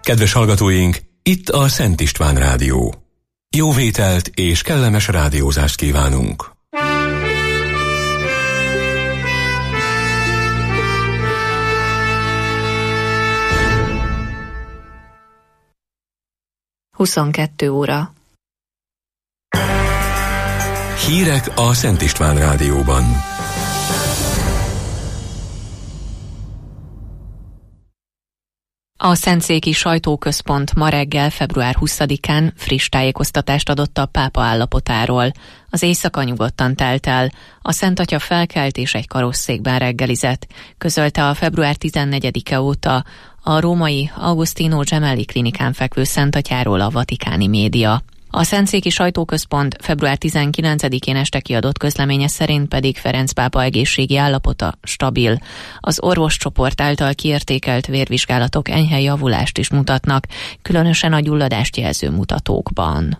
Kedves hallgatóink, itt a Szent István Rádió. Jó vételt és kellemes rádiózást kívánunk! óra. Hírek a Szent István Rádióban. A Szentszéki Sajtóközpont ma reggel, február 20-án friss tájékoztatást adott a pápa állapotáról. Az éjszaka nyugodtan telt el, a Szent Atya felkelt és egy karosszékben reggelizett, közölte a február 14-e óta a római Agostino Gemelli klinikán fekvő Szent Atyáról a vatikáni média. A Szentszéki Sajtóközpont február 19-én este kiadott közleménye szerint pedig Ferenc pápa egészségi állapota stabil. Az orvoscsoport által kiértékelt vérvizsgálatok enyhe javulást is mutatnak, különösen a gyulladást jelző mutatókban.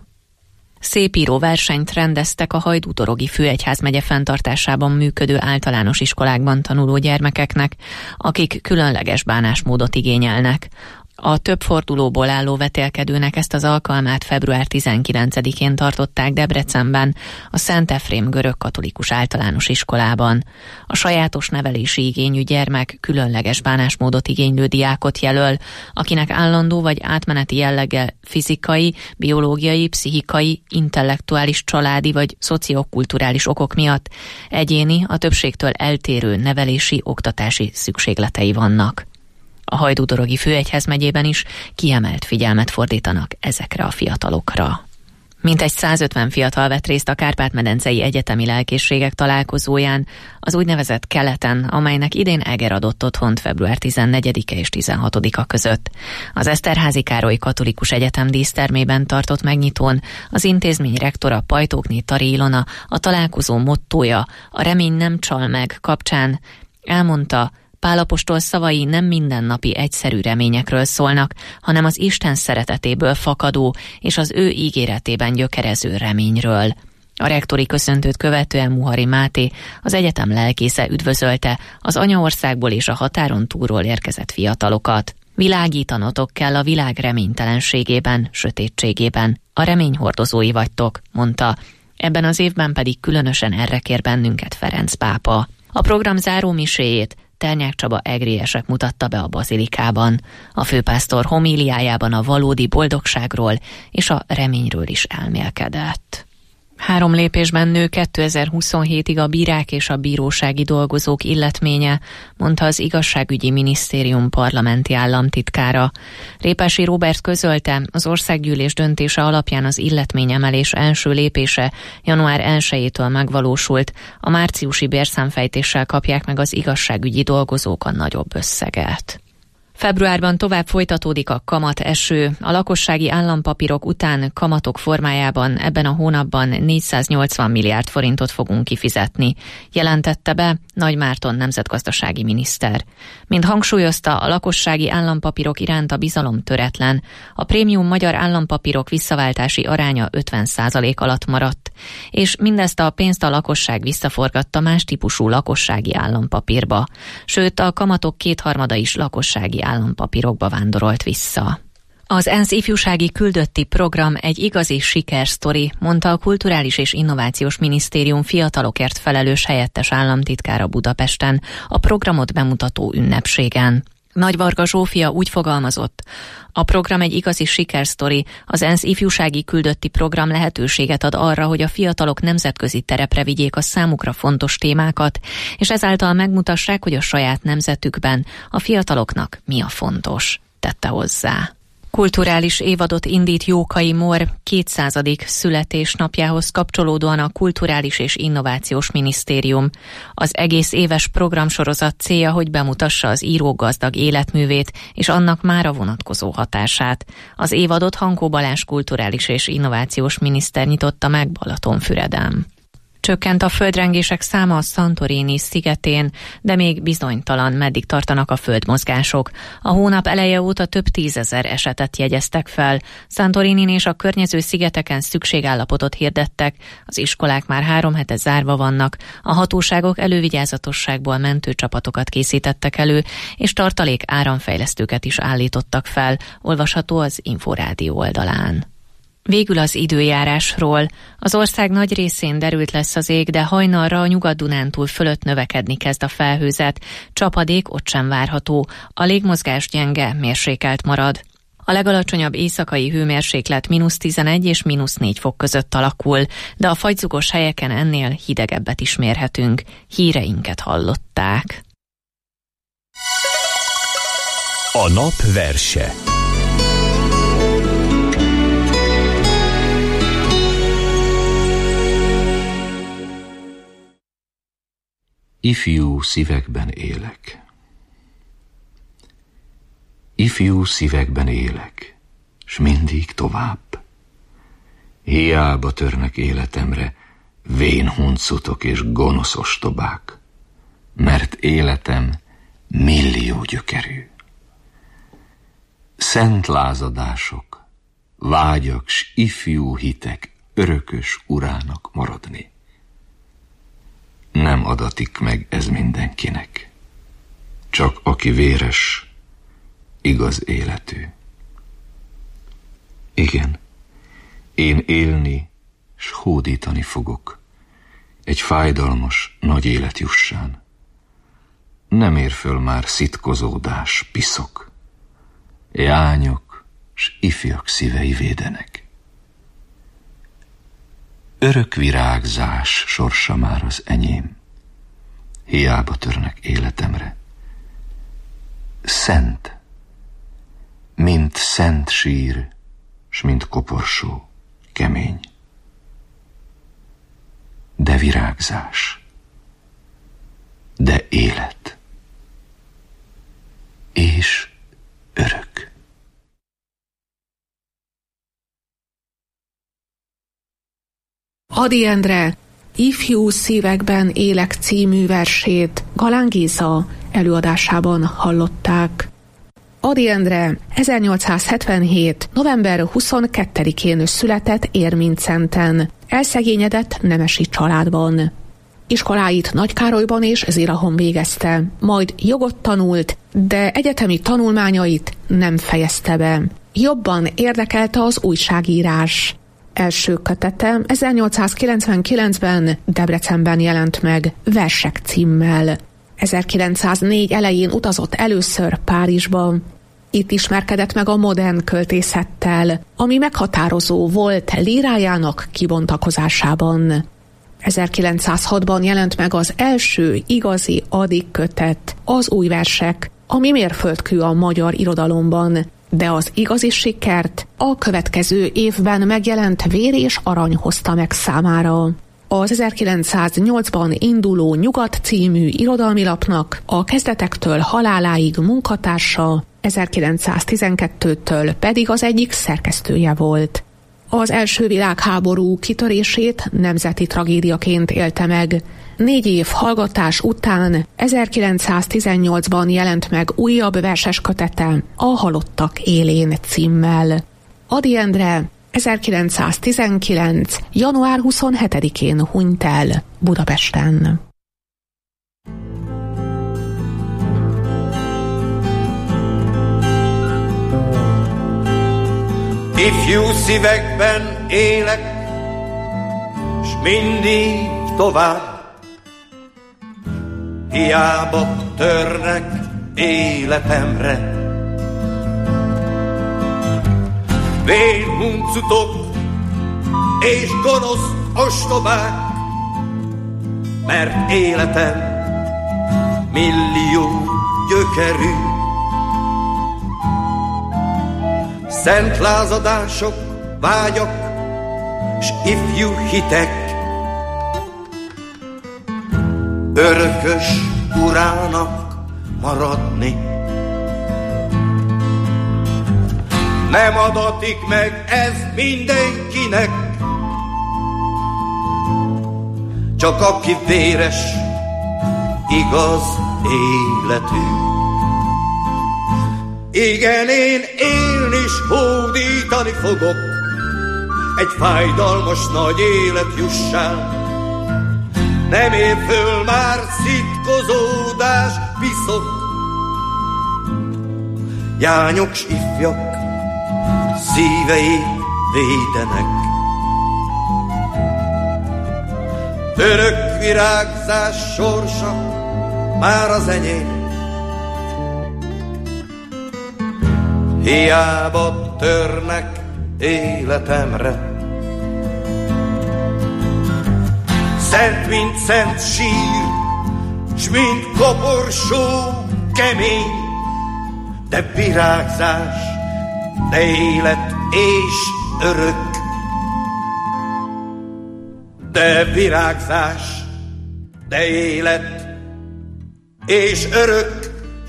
Szépíró versenyt rendeztek a Hajdútorogi Főegyházmegye fenntartásában működő általános iskolákban tanuló gyermekeknek, akik különleges bánásmódot igényelnek. A több fordulóból álló vetélkedőnek ezt az alkalmát február 19-én tartották Debrecenben, a Szent Efrém görögkatolikus általános iskolában. A sajátos nevelési igényű gyermek különleges bánásmódot igénylő diákot jelöl, akinek állandó vagy átmeneti jelleggel fizikai, biológiai, pszichikai, intellektuális, családi vagy szociokulturális okok miatt egyéni, a többségtől eltérő nevelési, oktatási szükségletei vannak. A Hajdútorogi Főegyházmegyében is kiemelt figyelmet fordítanak ezekre a fiatalokra. Mintegy 150 fiatal vett részt a Kárpát-medencei egyetemi lelkészségek találkozóján, az úgynevezett Keleten, amelynek idén Eger adott otthont február 14-e és 16-a között. Az Eszterházy Károly Katolikus Egyetem dísztermében tartott megnyitón az intézmény rektora Pajtókné Tari Ilona a találkozó mottója, a remény nem csal meg kapcsán elmondta, Pál apostol szavai nem mindennapi egyszerű reményekről szólnak, hanem az Isten szeretetéből fakadó és az ő ígéretében gyökerező reményről. A rektori köszöntőt követően Muhari Máté, az egyetem lelkésze üdvözölte az anyaországból és a határon túlról érkezett fiatalokat. Világítanotok kell a világ reménytelenségében, sötétségében. A reményhordozói vagytok, mondta. Ebben az évben pedig különösen erre kér bennünket Ferenc pápa. A program zárómiséjét Ternyák Csaba egriesek mutatta be a bazilikában. A főpásztor homíliájában a valódi boldogságról és a reményről is elmélkedett. 3 lépésben nő 2027-ig a bírák és a bírósági dolgozók illetménye, mondta az Igazságügyi Minisztérium parlamenti államtitkára. Répási Róbert közölte, az országgyűlés döntése alapján az illetményemelés első lépése január 1-től megvalósult, a márciusi bérszámfejtéssel kapják meg az igazságügyi dolgozók a nagyobb összeget. Februárban tovább folytatódik a kamateső. A lakossági állampapírok után kamatok formájában ebben a hónapban 480 milliárd forintot fogunk kifizetni, jelentette be Nagy Márton nemzetgazdasági miniszter. Mint hangsúlyozta, a lakossági állampapírok iránt a bizalom töretlen. A prémium magyar állampapírok visszaváltási aránya 50% alatt maradt, és mindezt a pénzt a lakosság visszaforgatta más típusú lakossági állampapírba. Sőt, a kamatok 2/3 is lakossági állampapírokba vándorolt vissza. Az ENSZ ifjúsági küldötti program egy igazi sikersztori, mondta a Kulturális és Innovációs Minisztérium fiatalokért felelős helyettes államtitkára Budapesten a programot bemutató ünnepségen. Nagy Varga Zsófia úgy fogalmazott, a program egy igazi sikersztori, az ENSZ ifjúsági küldötti program lehetőséget ad arra, hogy a fiatalok nemzetközi terepre vigyék a számukra fontos témákat, és ezáltal megmutassák, hogy a saját nemzetükben a fiataloknak mi a fontos, tette hozzá. Kulturális évadot indít Jókai Mór 200. születésnapjához kapcsolódóan a Kulturális és Innovációs Minisztérium. Az egész éves programsorozat célja, hogy bemutassa az író gazdag életművét és annak mára vonatkozó hatását. Az évadot Hankó Balázs kulturális és innovációs miniszter nyitotta meg Balatonfüreden. Csökkent a földrengések száma a Santorini szigetén, de még bizonytalan, meddig tartanak a földmozgások. A hónap eleje óta több 10 000 esetet jegyeztek fel. Santorinin és a környező szigeteken szükségállapotot hirdettek, az iskolák már 3 hete zárva vannak, a hatóságok elővigyázatosságból mentőcsapatokat készítettek elő, és tartalék áramfejlesztőket is állítottak fel, olvasható az Inforádió oldalán. Végül az időjárásról. Az ország nagy részén derült lesz az ég, de hajnalra a Nyugat-Dunántúl fölött növekedni kezd a felhőzet. Csapadék ott sem várható. A légmozgás gyenge, mérsékelt marad. A legalacsonyabb éjszakai hőmérséklet -11 és -4 fok között alakul, de a fagyzugos helyeken ennél hidegebbet is mérhetünk. Híreinket hallották. A nap verse. Ifjú szívekben élek. Ifjú szívekben élek, s mindig tovább. Hiába törnek életemre vén huncutok és gonosz ostobák, mert életem millió gyökerű. Szent lázadások, vágyak s ifjú hitek örökös urának maradni. Nem adatik meg ez mindenkinek, csak aki véres, igaz életű. Igen, én élni s hódítani fogok, egy fájdalmas nagy élet jussán. Nem ér föl már szitkozódás, piszok, jányok s ifjak szívei védenek. Örök virágzás sorsa már az enyém, hiába törnek életemre. Szent, mint szent sír, s mint koporsó, kemény. De virágzás, de élet, és örök. Ady Endre Ifjú szívekben élek című versét Galán Géza előadásában hallották. Ady Endre 1877. november 22-én született Érmincenten, elszegényedett nemesi családban. Iskoláit Nagykárolyban és Zirahon végezte, majd jogot tanult, de egyetemi tanulmányait nem fejezte be. Jobban érdekelte az újságírás. Első kötete 1899-ben Debrecenben jelent meg Versek címmel. 1904 elején utazott először Párizsba. Itt ismerkedett meg a modern költészettel, ami meghatározó volt lírájának kibontakozásában. 1906-ban jelent meg az első igazi Ady kötet, az Új versek, ami mérföldkő a magyar irodalomban, de az igazi sikert a következő évben megjelent Vér és arany hozta meg számára. Az 1908-ban induló Nyugat című irodalmi lapnak a kezdetektől haláláig munkatársa, 1912-től pedig az egyik szerkesztője volt. Az első világháború kitörését nemzeti tragédiaként élte meg. 4 év hallgatás után 1918-ban jelent meg újabb verses kötete, a Halottak élén címmel. Ady Endre 1919. január 27-én hunyt el Budapesten. Ifjú szívekben élek, s mindig tovább. Hiába törnek életemre vén huncutok és gonosz ostobák, mert életem millió gyökerű. Szent lázadások, vágyak s ifjú hitek örökös urának maradni. Nem adatik meg ez mindenkinek, csak aki véres, igaz életű. Igen, én élni s hódítani fogok, egy fájdalmas nagy élet jussán. Nem ér föl már szitkozódás, piszok, jányok s ifjak szíveit védenek. Örök virágzás sorsa már az enyém, hiába törnek életemre. Szent, mint szent sír, s mint koporsó kemény, de virágzás, de élet és örök. De virágzás, de élet és örök.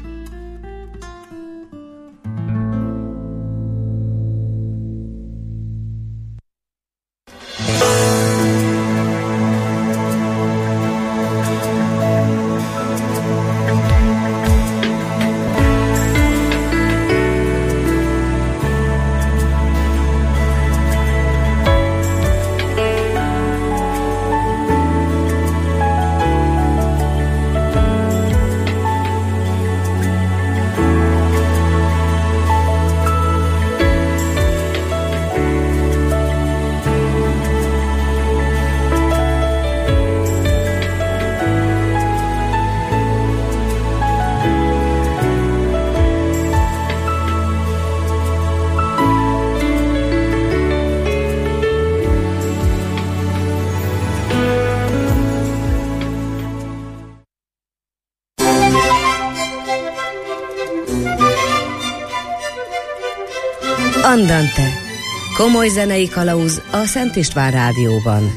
Andante. Komoly zenei kalauz a Szent István Rádióban.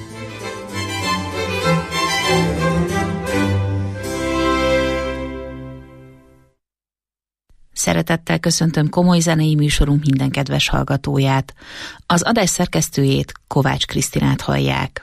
Szeretettel köszöntöm komoly zenei műsorunk minden kedves hallgatóját. Az adás szerkesztőjét, Kovács Krisztinát hallják.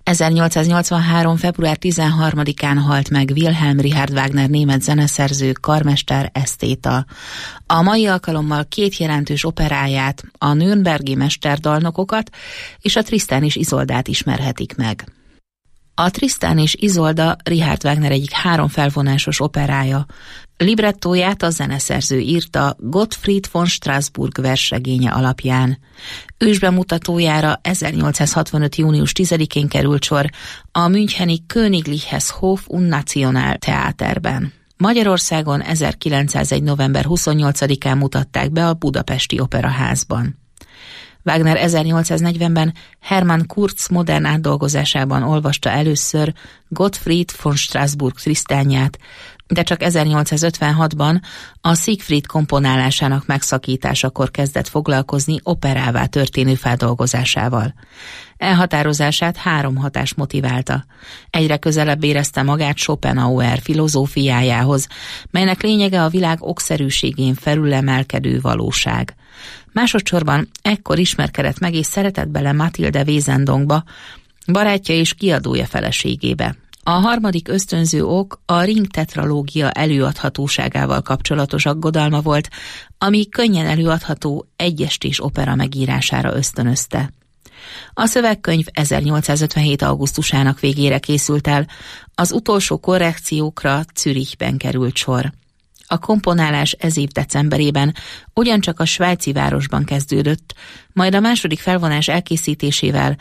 1883. február 13-án halt meg Wilhelm Richard Wagner német zeneszerző, karmester, esztéta. A mai alkalommal két jelentős operáját, a Nürnbergi mesterdalnokokat és a Tristan és Izoldát ismerhetik meg. A Tristan és Izolda Richard Wagner egyik 3 felvonásos operája. Librettóját a zeneszerző írta Gottfried von Strassburg versregénye alapján. Ősbemutatójára 1865. június 10-én került sor a müncheni Königliches Hof- und Nationaltheaterben. Magyarországon 1901. november 28-án mutatták be a Budapesti Operaházban. Wagner 1840-ben Hermann Kurz modern átdolgozásában olvasta először Gottfried von Strassburg Tristánját, de csak 1856-ban a Siegfried komponálásának megszakításakor kezdett foglalkozni operává történő feldolgozásával. Elhatározását 3 hatás motiválta. Egyre közelebb érezte magát Schopenhauer filozófiájához, melynek lényege a világ okszerűségén felülemelkedő valóság. Másodszorban ekkor ismerkedett meg és szeretett bele Mathilde Wesendonckba, barátja és kiadója feleségébe. A harmadik ösztönző ok a Ring tetralógia előadhatóságával kapcsolatos aggodalma volt, ami könnyen előadható egyestés opera megírására ösztönözte. A szövegkönyv 1857. augusztusának végére készült el, az utolsó korrekciókra Zürichben került sor. A komponálás ez év decemberében ugyancsak a svájci városban kezdődött, majd a második felvonás elkészítésével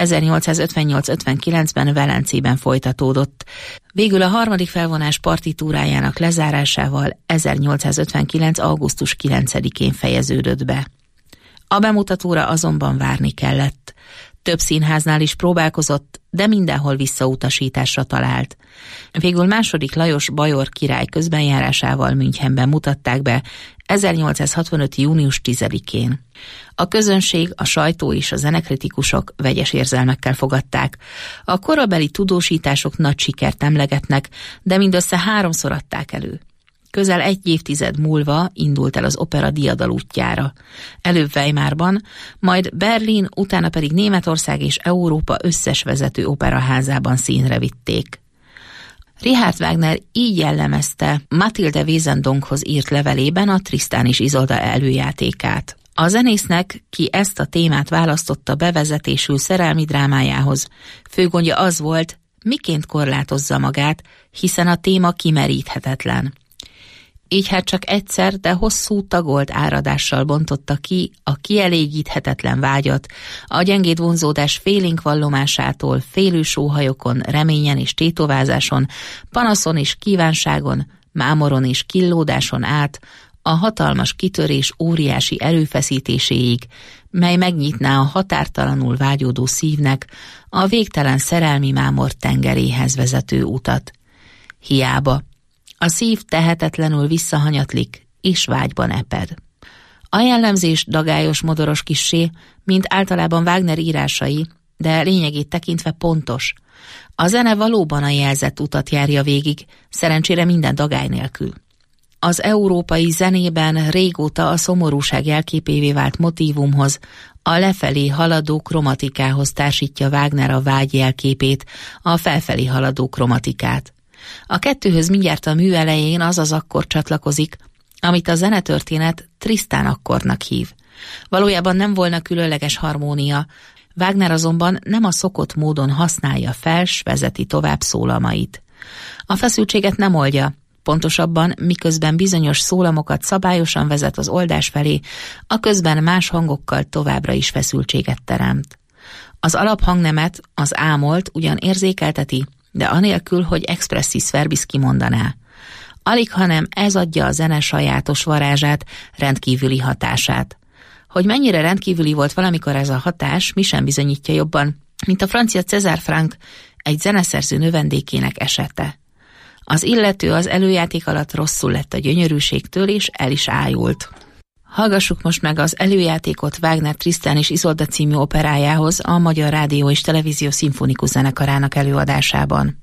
1858-59-ben Velencében folytatódott. Végül a harmadik felvonás partitúrájának lezárásával 1859. augusztus 9-én fejeződött be. A bemutatóra azonban várni kellett. Több színháznál is próbálkozott, de mindenhol visszautasításra talált. Végül II. Lajos bajor király közbenjárásával Münchenben mutatták be 1865. június 10-én. A közönség, a sajtó és a zenekritikusok vegyes érzelmekkel fogadták. A korabeli tudósítások nagy sikert emlegetnek, de mindössze 3-szor adták elő. Közel egy évtized múlva indult el az opera diadal útjára. Előbb Weimarban, majd Berlin, utána pedig Németország és Európa összes vezető operaházában színre vitték. Richard Wagner így jellemezte Mathilde Wesendonckhoz írt levelében a Tristan és Isolde előjátékát. A zenésznek, ki ezt a témát választotta bevezetésül szerelmi drámájához, fő gondja az volt, miként korlátozza magát, hiszen a téma kimeríthetetlen. Így hát csak egyszer, de hosszú tagolt áradással bontotta ki a kielégíthetetlen vágyat, a gyengéd vonzódás félénk vallomásától, félő sóhajokon, reményen és tétovázáson, panaszon és kívánságon, mámoron és killódáson át, a hatalmas kitörés óriási erőfeszítéséig, mely megnyitná a határtalanul vágyódó szívnek a végtelen szerelmi mámor tengeréhez vezető utat. Hiába. A szív tehetetlenül visszahanyatlik, és vágyban eped. A jellemzés dagályos, modoros kissé, mint általában Wagner írásai, de lényegét tekintve pontos. A zene valóban a jelzett utat járja végig, szerencsére minden dagály nélkül. Az európai zenében régóta a szomorúság jelképévé vált motívumhoz, a lefelé haladó kromatikához társítja Wagner a vágy jelképét, a felfelé haladó kromatikát. A kettőhöz mindjárt a mű elején az az akkor csatlakozik, amit a zenetörténet Tristan akkordnak hív. Valójában nem volna különleges harmónia, Wagner azonban nem a szokott módon használja fel, s vezeti tovább szólamait. A feszültséget nem oldja, pontosabban miközben bizonyos szólamokat szabályosan vezet az oldás felé, a közben más hangokkal továbbra is feszültséget teremt. Az alaphangnemet, az ámolt ugyan érzékelteti, de anélkül, hogy expressis verbis kimondaná. Alighanem ez adja a zene sajátos varázsát, rendkívüli hatását. Hogy mennyire rendkívüli volt valamikor ez a hatás, mi sem bizonyítja jobban, mint a francia César Franck, egy zeneszerző növendékének esete. Az illető az előjáték alatt rosszul lett a gyönyörűségtől, és el is ájult. Hallgassuk most meg az előjátékot Wagner Tristan és Isolde című operájához a Magyar Rádió és Televízió Szimfonikus Zenekarának előadásában.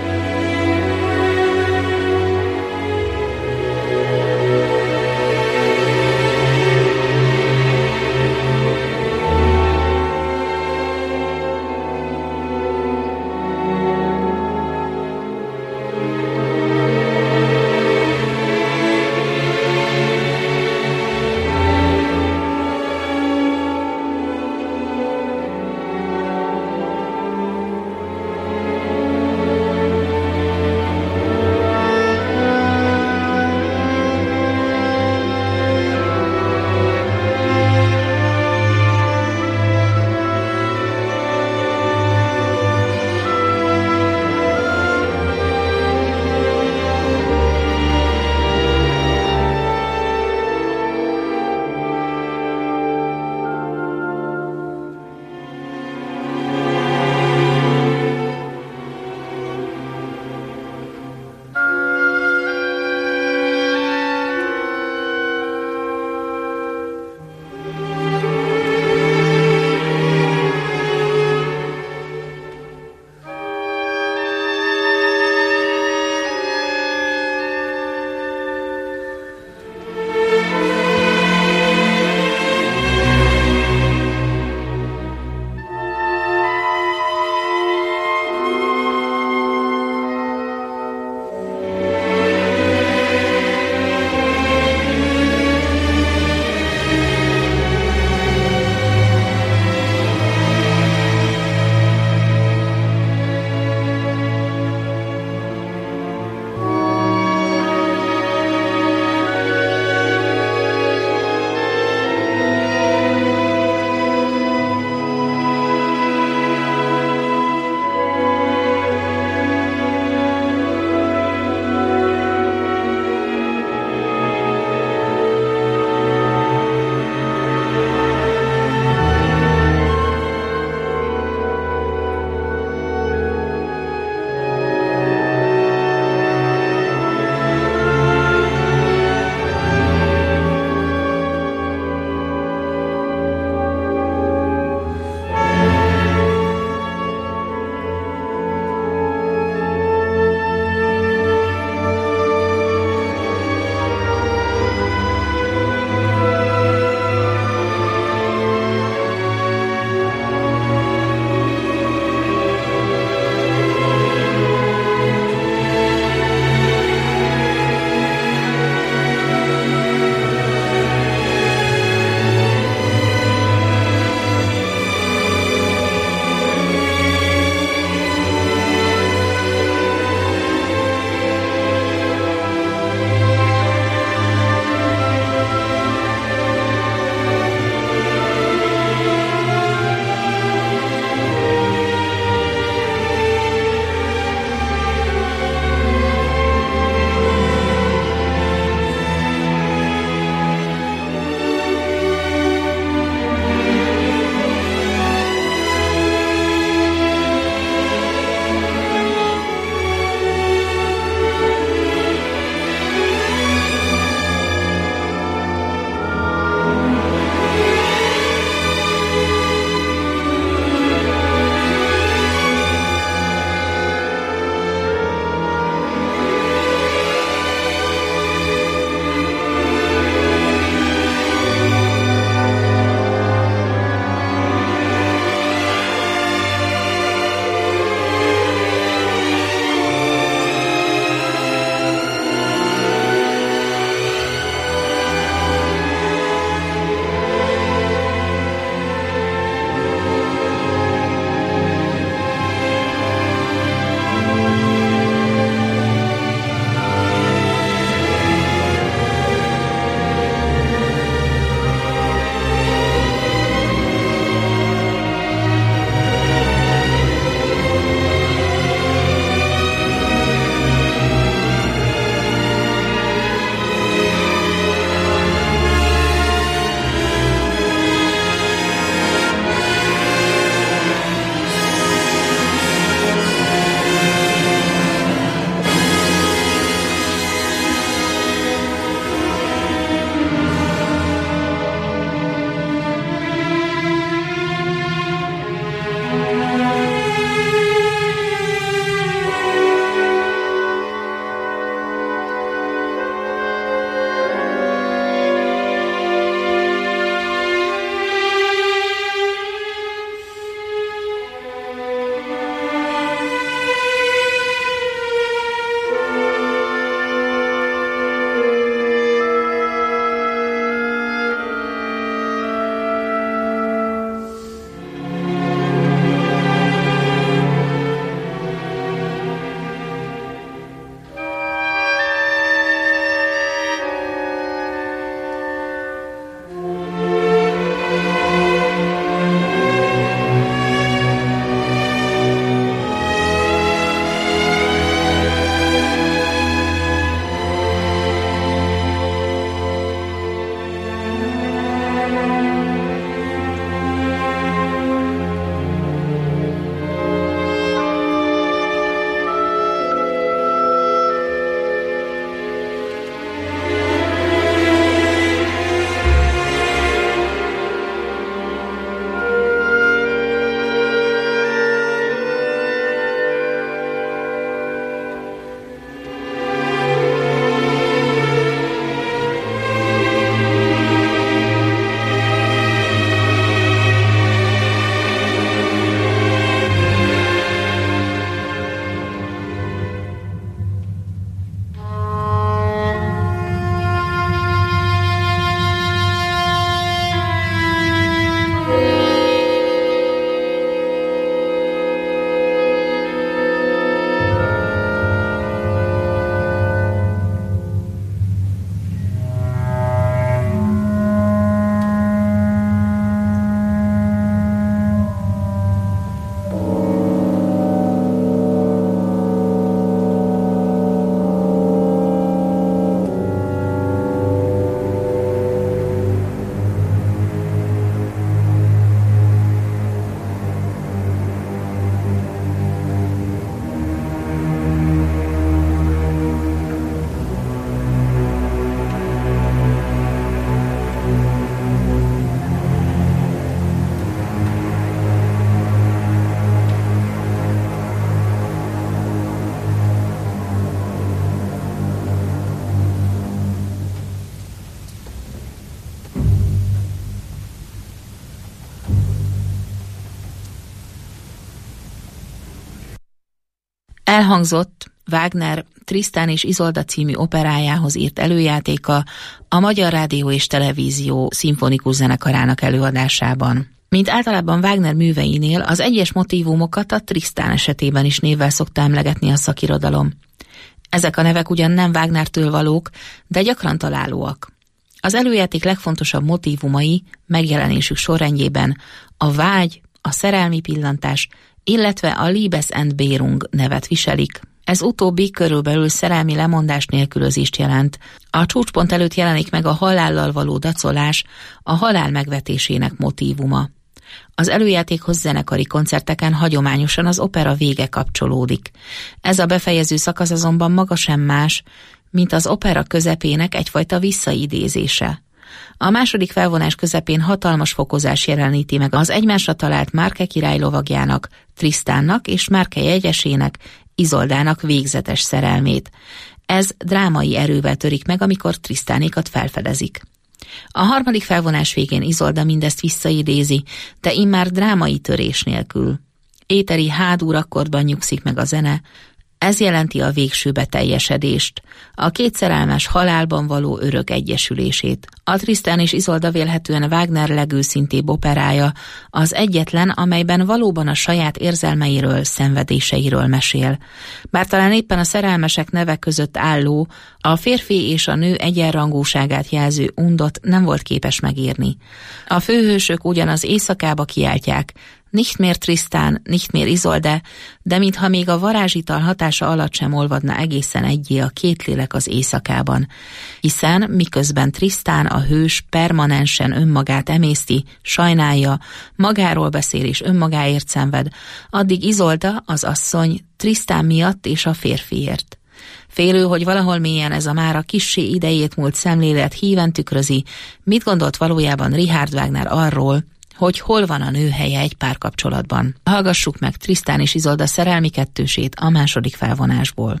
Elhangzott Wagner Tristan és Isolda című operájához írt előjátéka a Magyar Rádió és Televízió szimfonikus zenekarának előadásában. Mint általában Wagner műveinél, az egyes motívumokat a Tristan esetében is névvel szokta emlegetni a szakirodalom. Ezek a nevek ugyan nem Wagnertől valók, de gyakran találóak. Az előjáték legfontosabb motívumai megjelenésük sorrendjében a vágy, a szerelmi pillantás, illetve a Liebesentbehrung nevet viselik. Ez utóbbi körülbelül szerelmi lemondás nélkülözést jelent. A csúcspont előtt jelenik meg a halállal való dacolás, a halál megvetésének motívuma. Az előjátékhoz zenekari koncerteken hagyományosan az opera vége kapcsolódik. Ez a befejező szakasz azonban maga sem más, mint az opera közepének egyfajta visszaidézése. A második felvonás közepén hatalmas fokozás jeleníti meg az egymásra talált Márke király lovagjának, Tristannak és Márke jegyesének, Isoldának végzetes szerelmét. Ez drámai erővel törik meg, amikor Tristanékat felfedezik. A harmadik felvonás végén Isolda mindezt visszaidézi, de immár drámai törés nélkül. Éteri H-dur akkordban nyugszik meg a zene, ez jelenti a végső beteljesedést, a két szerelmes halálban való örök egyesülését. A Tristan és Isolda vélhetően Wagner legőszintébb operája, az egyetlen, amelyben valóban a saját érzelmeiről, szenvedéseiről mesél. Bár talán éppen a szerelmesek neve között álló, a férfi és a nő egyenrangúságát jelző undot nem volt képes megírni. A főhősök ugyanaz éjszakába kiáltják, nicht mehr Tristan, nicht mehr Isolde, de mintha még a varázsital hatása alatt sem olvadna egészen egyé a két lélek az éjszakában. Hiszen miközben Tristan a hős permanensen önmagát emészti, sajnálja, magáról beszél és önmagáért szenved, addig Isolda, az asszony, Tristan miatt és a férfiért. Félő, hogy valahol mélyen ez a mára kissé idejét múlt szemlélet híven tükrözi, mit gondolt valójában Richard Wagner arról, hogy hol van a nő helye egy párkapcsolatban. Hallgassuk meg Tristan és Isolda szerelmi kettősét a második felvonásból.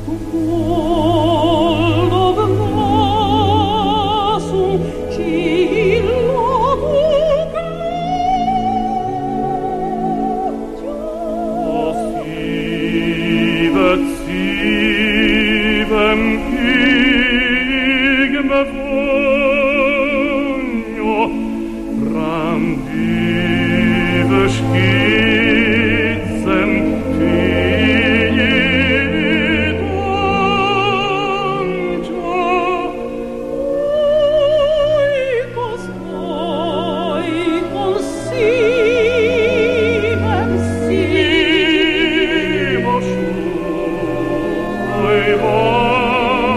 Oi,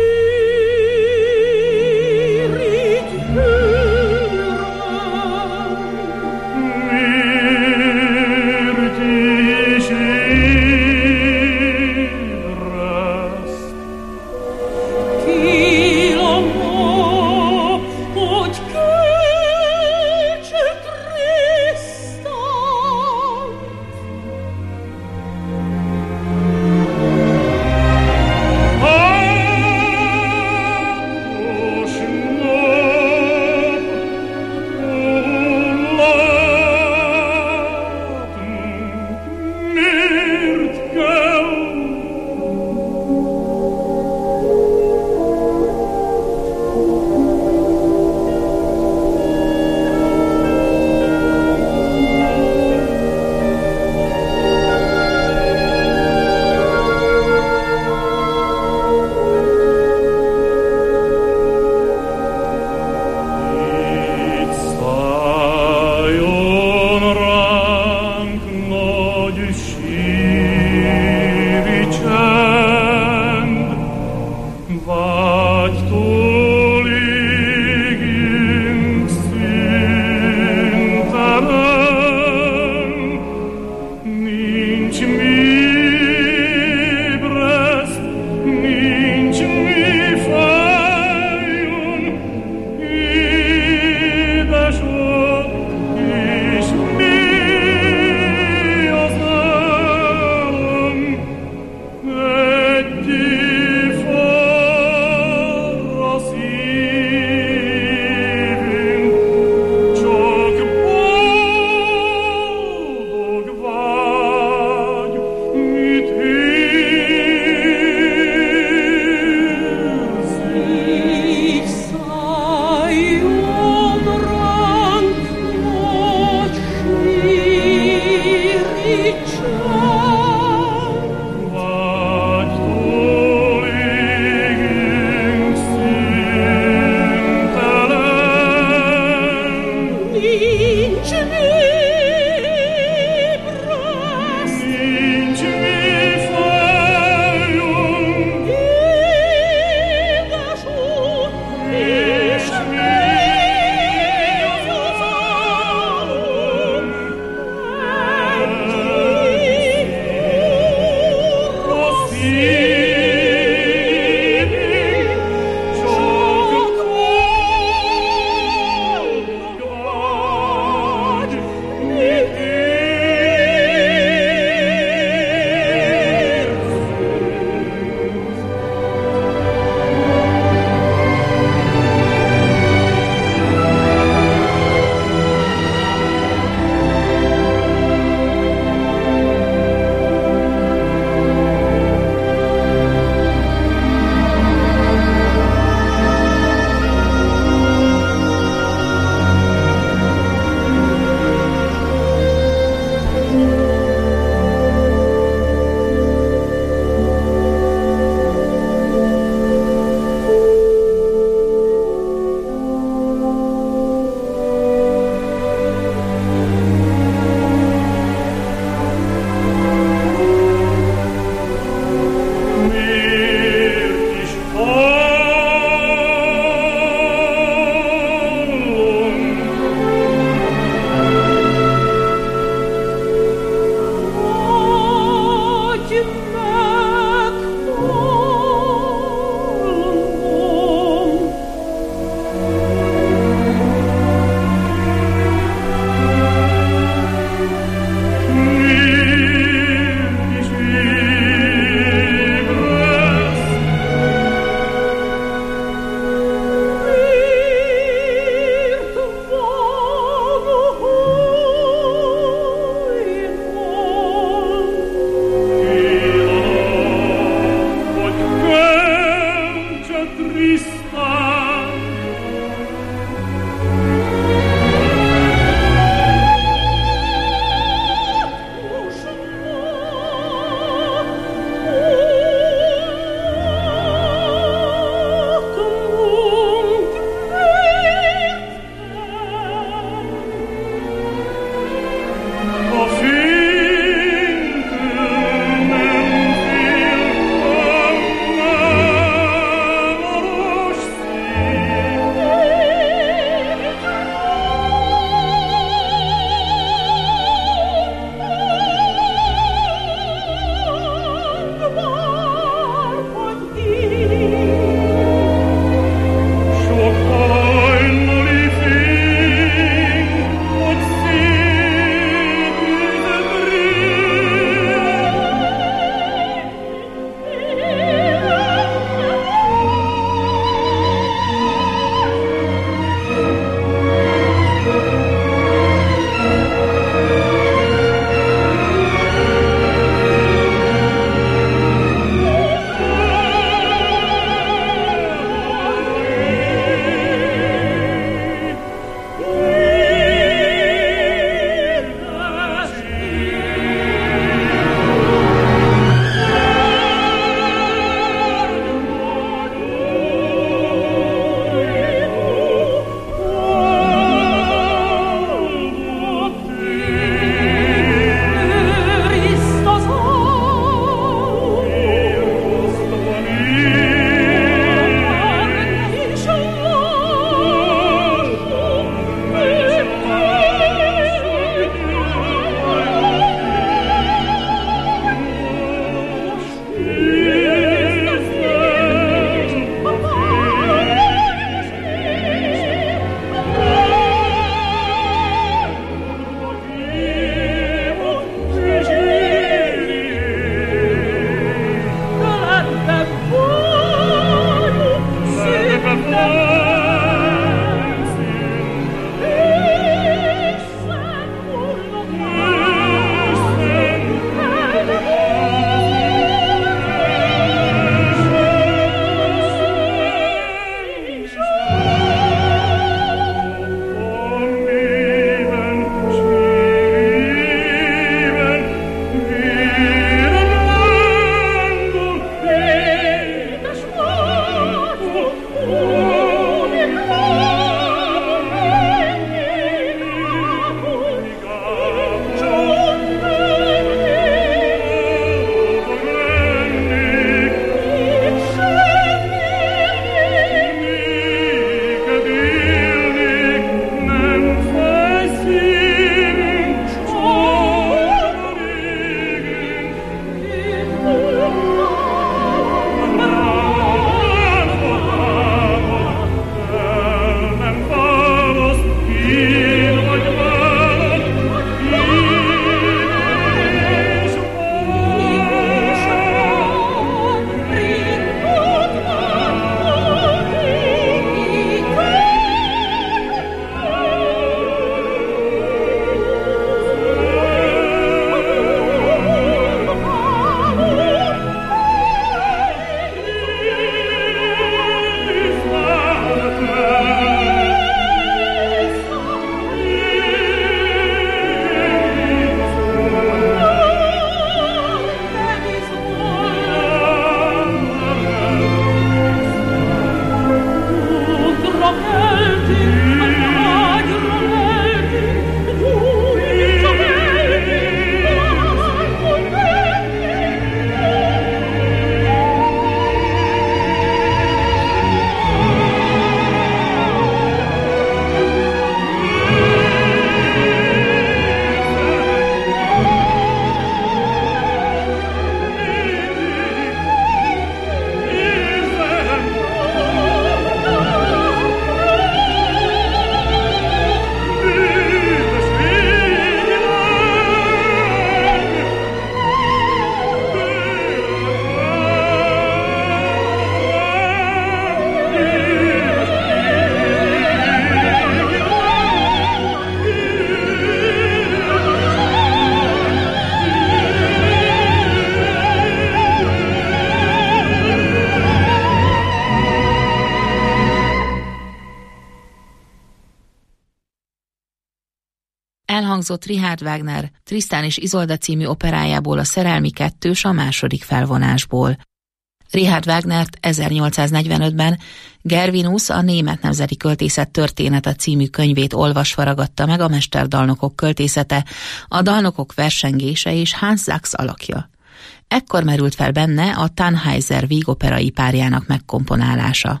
Elhangzott Richard Wagner Tristan és Isolda című operájából a Szerelmi kettős a második felvonásból. Richard Wagnert 1845-ben Gervinus a Német Nemzeti Költészet története című könyvét olvasva ragadta meg a mesterdalnokok költészete, a dalnokok versengése és Hans Sachs alakja. Ekkor merült fel benne a Tannhäuser vígoperai párjának megkomponálása.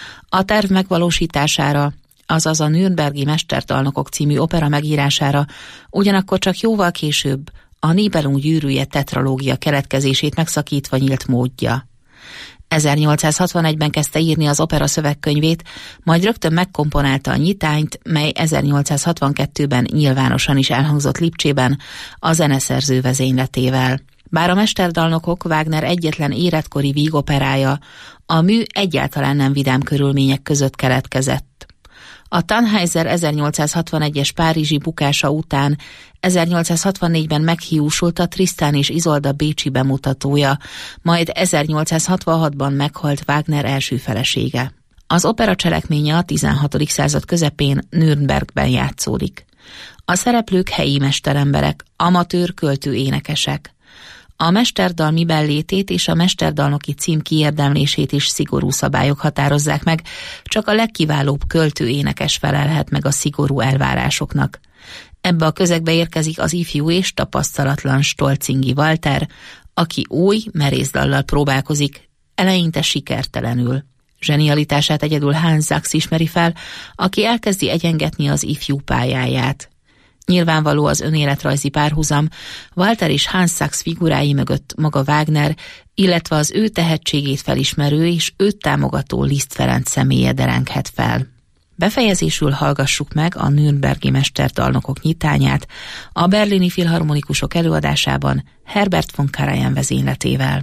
A terv megvalósítására, azaz a Nürnbergi Mesterdalnokok című opera megírására ugyanakkor csak jóval később a Nibelung gyűrűje tetralógia keletkezését megszakítva nyílt módja. 1861-ben kezdte írni az opera szövegkönyvét, majd rögtön megkomponálta a nyitányt, mely 1862-ben nyilvánosan is elhangzott Lipcsében a zeneszerző vezényletével. Bár a mesterdalnokok Wagner egyetlen életkori vígoperája, a mű egyáltalán nem vidám körülmények között keletkezett. A Tannhäuser 1861-es párizsi bukása után 1864-ben meghiúsult a Tristan és Isolda bécsi bemutatója, majd 1866-ban meghalt Wagner első felesége. Az opera cselekménye a 16. század közepén Nürnbergben játszódik. A szereplők helyi mesteremberek, amatőr költő énekesek. A mesterdal mibenlétét és a mesterdalnoki cím kiérdemlését is szigorú szabályok határozzák meg, csak a legkiválóbb költő énekes felelhet meg a szigorú elvárásoknak. Ebbe a közegbe érkezik az ifjú és tapasztalatlan Stolzingi Walter, aki új, merész dallal próbálkozik, eleinte sikertelenül. Zsenialitását egyedül Hans Sachs ismeri fel, aki elkezdi egyengetni az ifjú pályáját. Nyilvánvaló az önéletrajzi párhuzam, Walter és Hans Sachs figurái mögött maga Wagner, illetve az ő tehetségét felismerő és őt támogató Liszt Ferenc személye derenghet fel. Befejezésül hallgassuk meg a Nürnbergi mesterdalnokok nyitányát a berlini filharmonikusok előadásában Herbert von Karajan vezényletével.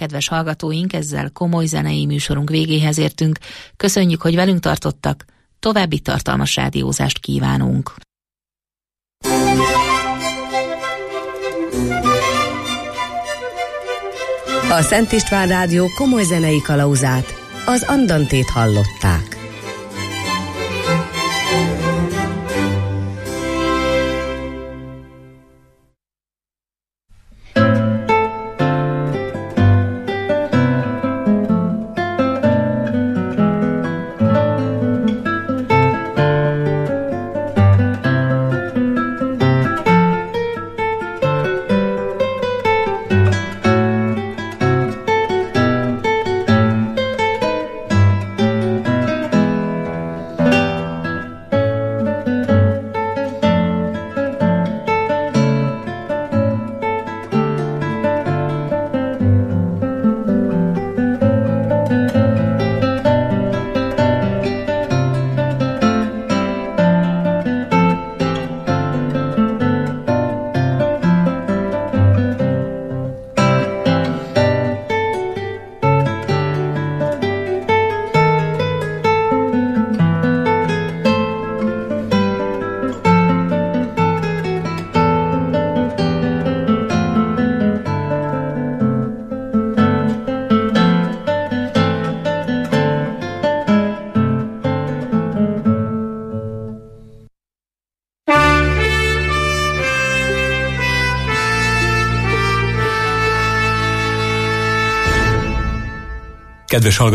kedves hallgatóink, ezzel komoly zenei műsorunk végéhez értünk. Köszönjük, hogy velünk tartottak, további tartalmas rádiózást kívánunk. A Szent István Rádió komoly zenei kalauzát, az Andantét hallották. Kedves hallgatók!